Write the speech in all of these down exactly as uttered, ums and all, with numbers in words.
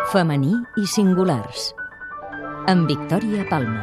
Femení i singulars, amb Victòria Palma.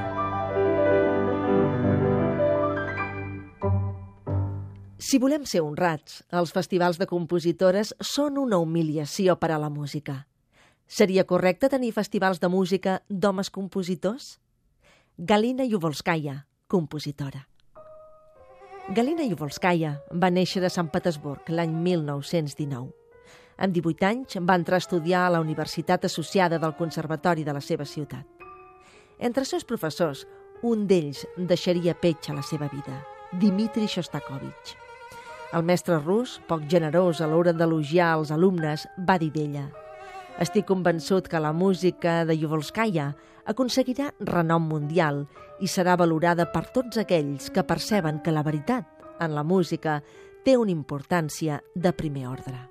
Si volem ser honrats, els festivals de compositores són una humiliació per a la música. Seria correcte tenir festivals de música d'homes compositors? Galina Yuvolskaya, compositora. Galina Yuvolskaya va néixer a Sant Petersburg l'any mil nou-cents dinou. Amb divuit anys va entrar a estudiar a la Universitat Associada del Conservatori de la seva ciutat. Entre els seus professors, un d'ells deixaria petja a la seva vida, Dmitri Shostakovich. El mestre rus, poc generós a l'hora d'elogiar els alumnes, va dir d'ella: «Estic convençut que la música de Yuvolskaya aconseguirà renom mundial i serà valorada per tots aquells que perceben que la veritat en la música té una importància de primer ordre».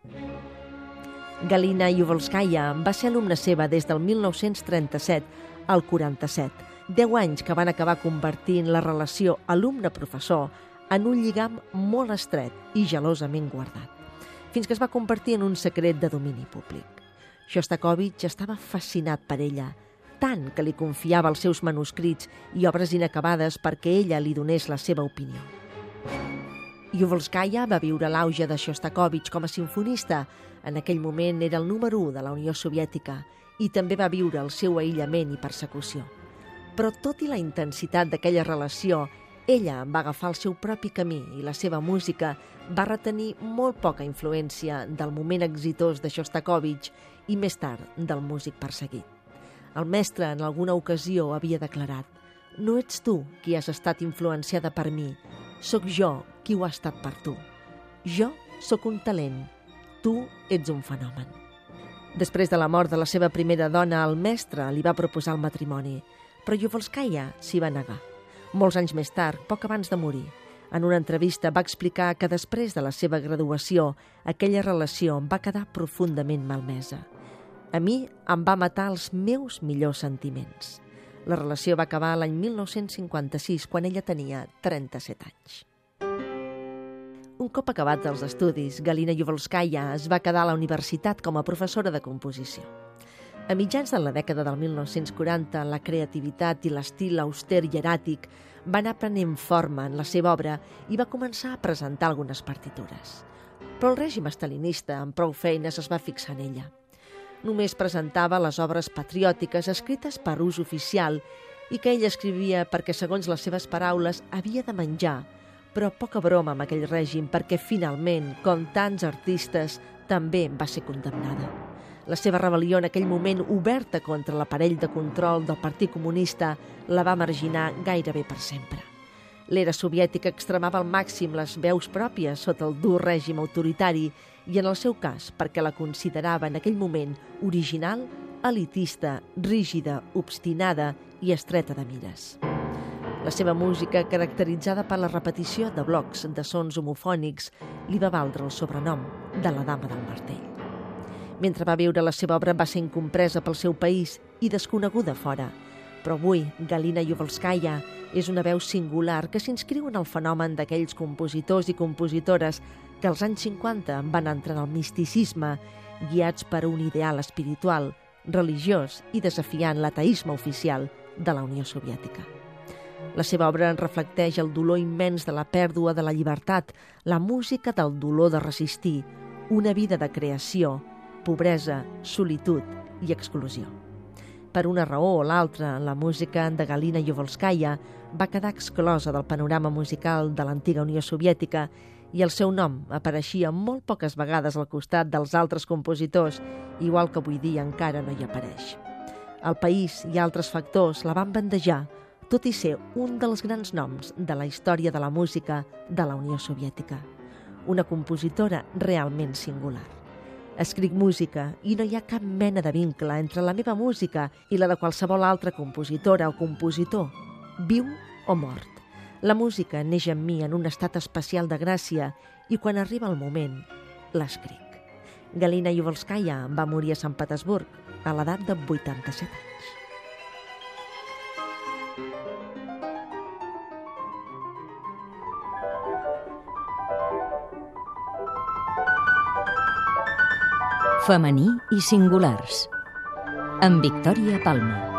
Galina Yuvolskaya va ser alumna seva des del mil nou-cents trenta-set al quaranta-set, deu anys que van acabar convertint la relació alumne-professor en un lligam molt estret i gelosament guardat, fins que es va convertir en un secret de domini públic. Shostakovich estava fascinat per ella, tant que li confiava els seus manuscrits i obres inacabades perquè ella li donés la seva opinió. Yuvolskaya va viure l'auge de Shostakovich com a simfonista. En aquell moment era el número u de la Unió Soviètica i també va viure el seu aïllament i persecució. Però tot i la intensitat d'aquella relació, ella va agafar el seu propi camí i la seva música va retenir molt poca influència del moment exitós de Shostakovich i més tard del músic perseguit. El mestre en alguna ocasió havia declarat: «No ets tu qui has estat influenciada per mi, sóc jo qui ho ha estat per tu. Jo sóc un talent, tu ets un fenomen». Després de la mort de la seva primera dona, el mestre li va proposar el matrimoni, però Yuvolskaya s'hi va negar. Molts anys més tard, poc abans de morir, en una entrevista va explicar que després de la seva graduació, aquella relació va quedar profundament malmesa. «A mi em va matar els meus millors sentiments». La relació va acabar l'any mil nou-cents cinquanta-sis, quan ella tenia trenta-set anys. Un cop acabats els estudis, Galina Yuvolskaya es va quedar a la universitat com a professora de composició. A mitjans de la dècada del mil nou-cents quaranta, la creativitat i l'estil auster i eràtic van anar prenent forma en la seva obra i va començar a presentar algunes partitures. Però el règim estalinista, amb prou feines, es va fixar en ella. Només presentava les obres patriòtiques escrites per ús oficial i que ella escrivia perquè, segons les seves paraules, havia de menjar, però poca broma amb aquell règim perquè, finalment, com tants artistes, també va ser condemnada. La seva rebel·lió en aquell moment oberta contra l'aparell de control del Partit Comunista la va marginar gairebé per sempre. L'era soviètica extremava al màxim les veus pròpies sota el dur règim autoritari i, en el seu cas, perquè la considerava en aquell moment original, elitista, rígida, obstinada i estreta de mires. La seva música, caracteritzada per la repetició de blocs de sons homofònics, li va valdre el sobrenom de la Dama del Martell. Mentre va viure, la seva obra va ser incompresa pel seu país i desconeguda fora. Però avui, Galina Yuvolskaya és una veu singular que s'inscriu en el fenomen d'aquells compositors i compositores que als anys cinquanta van entrar en el misticisme, guiats per un ideal espiritual, religiós i desafiant l'ateisme oficial de la Unió Soviètica. La seva obra en reflecteix el dolor immens de la pèrdua de la llibertat, la música del dolor de resistir, una vida de creació, pobresa, solitud i exclusió. Per una raó o l'altra, la música de Galina Yuvolskaya va quedar exclosa del panorama musical de l'antiga Unió Soviètica i el seu nom apareixia molt poques vegades al costat dels altres compositors, igual que avui dia encara no hi apareix. El país i altres factors la van bandejar, tot i ser un dels grans noms de la història de la música de la Unió Soviètica. Una compositora realment singular. Escric música i no hi ha cap mena de vincle entre la meva música i la de qualsevol altra compositora o compositor, viu o mort. La música neix en mi en un estat especial de gràcia i quan arriba el moment, l'escric. Galina Yuvolskaya va morir a Sant Petersburg a l'edat de vuitanta-set anys. Femení i singulars, amb Victòria Palma.